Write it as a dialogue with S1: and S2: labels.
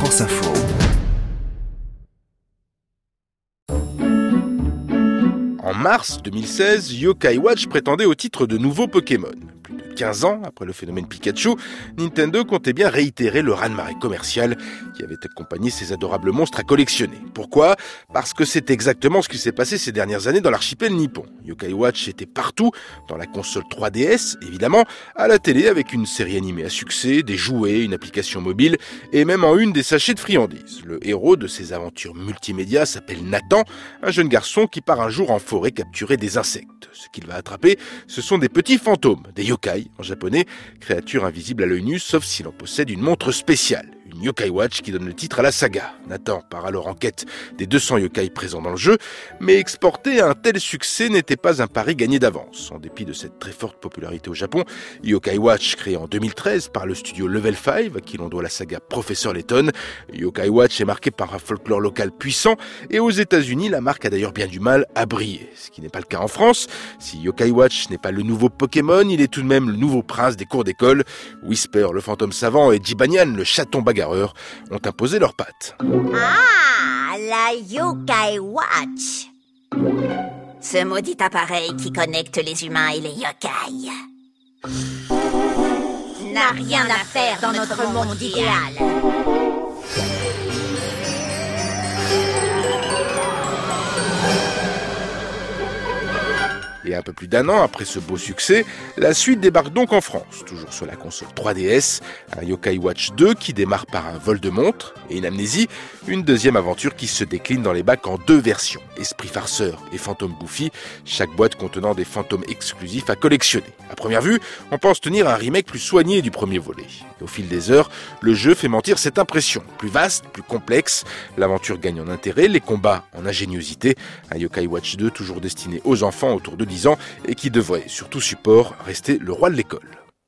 S1: France Info.
S2: En mars 2016, Yokai Watch prétendait au titre de nouveau Pokémon. Plus de 15 ans après le phénomène Pikachu, Nintendo comptait bien réitérer le raz-de-marée commercial qui avait accompagné ces adorables monstres à collectionner. Pourquoi ? Parce que c'est exactement ce qui s'est passé ces dernières années dans l'archipel nippon. Yokai Watch était partout, dans la console 3DS évidemment, à la télé avec une série animée à succès, des jouets, une application mobile et même en une des sachets de friandises. Le héros de ces aventures multimédia s'appelle Nathan, un jeune garçon qui part un jour en forêt capturer des insectes. Ce qu'il va attraper, ce sont des petits fantômes, des yokai en japonais, créatures invisibles à l'œil nu sauf si l'on possède une montre spéciale. Une Yokai Watch qui donne le titre à la saga. Nathan part alors en quête des 200 yokai présents dans le jeu, mais exporter un tel succès n'était pas un pari gagné d'avance. En dépit de cette très forte popularité au Japon, Yokai Watch, créé en 2013 par le studio Level 5, à qui l'on doit la saga Professeur Layton, Yokai Watch est marqué par un folklore local puissant, et aux États-Unis, la marque a d'ailleurs bien du mal à briller. Ce qui n'est pas le cas en France. Si Yokai Watch n'est pas le nouveau Pokémon, il est tout de même le nouveau prince des cours d'école. Whisper, le fantôme savant, et Jibanyan, le chaton bagarreur, ont imposé leurs pattes.
S3: Ah, la Yokai Watch. Ce maudit appareil qui connecte les humains et les yokai n'a rien à faire dans notre monde idéal.
S2: Et un peu plus d'un an après ce beau succès, la suite débarque donc en France, toujours sur la console 3DS, un Yokai Watch 2 qui démarre par un vol de montre et une amnésie, une deuxième aventure qui se décline dans les bacs en deux versions, Esprit Farceur et Fantôme Bouffi, chaque boîte contenant des fantômes exclusifs à collectionner. À première vue, on pense tenir un remake plus soigné du premier volet. Et au fil des heures, le jeu fait mentir cette impression, plus vaste, plus complexe, l'aventure gagne en intérêt, les combats en ingéniosité, un Yokai Watch 2 toujours destiné aux enfants autour de 10 ans et qui devrait, sur tout support, rester le roi de l'école.